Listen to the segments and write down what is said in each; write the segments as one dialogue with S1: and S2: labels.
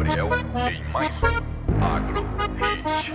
S1: Gabriel em mais um Agro Hit.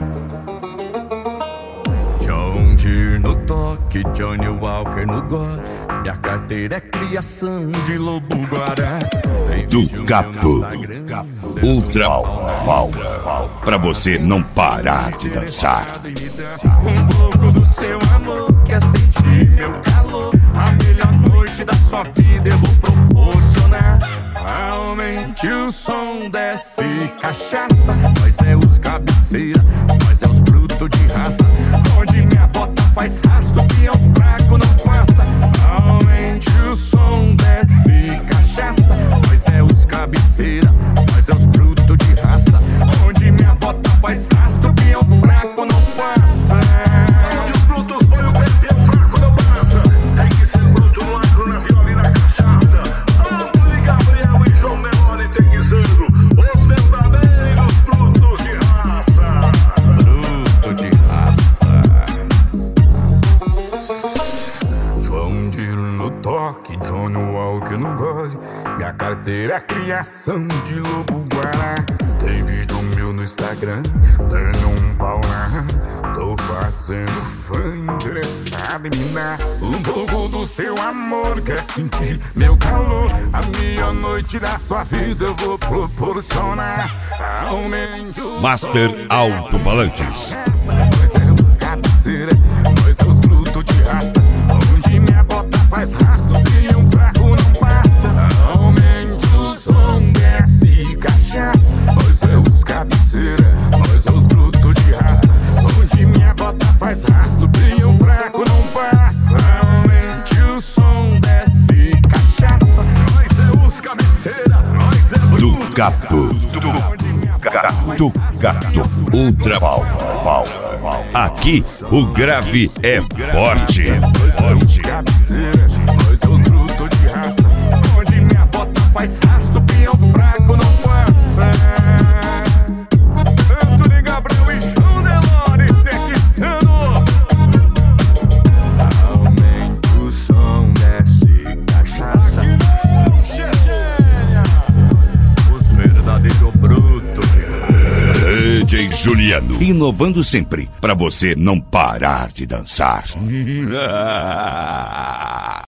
S2: John Deere no toque, Johnny Walker no gole. Minha carteira é criação de lobo guará.
S3: Do Gato, Ultra Power, pra você não parar de dançar.
S2: Um pouco do seu amor, quer sentir meu calor. A melhor noite da sua vida eu vou proporcionar. Aumente o som, desce cachaça. Nós é os cabeceira, nós é os brutos de raça. Onde minha bota faz rastro, peão fraco não passa. Aumente o som, desce cachaça. Nós é os cabeceira, nós é os brutos de raça. Onde minha bota faz rastro, peão fraco não passa.
S4: Onde os brutos põem o pé, peão fraco não passa. Tem que ser bruto no agro, na viola e na cachaça. Antônio Gabriel e João Nelore tem que ser os verdadeiros brutos de raça.
S2: Bruto de raça. João Deere no toque, Johnny Walker no gole. Minha carteira é criação de lobo guará. Tem vídeo meu no Instagram, dando um pau na. Tô fazendo fã interessado em me dar um pouco do seu amor, quer sentir meu calor. A melhor noite da sua vida eu vou proporcionar. Aumente o
S3: Master Alto-Falantes.
S2: nós é os cabeceira, nós é os brutos de raça. Onde minha bota faz rastro, e um fraco não passa. Aumente o som, desce cachaça. Nós é os cabeceira, nós é os brutos de raça. Onde minha bota faz rastro, e um fraco não passa. Aumente o som, desce cachaça.
S4: Nós é os cabeceira, nós é
S3: Do Gato, do Gato, Ultra Power. Aqui o grave é forte.
S2: Nós é os cabeceira, nós é os brutos de raça. Onde minha bota faz rastro, peão fraco não passa. Antônio Gabriel e João Nelore texano. Aumente o som, desce cachaça. Os verdadeiros brutos de raça.
S3: DJ Juliano, inovando sempre, pra você não parar de dançar.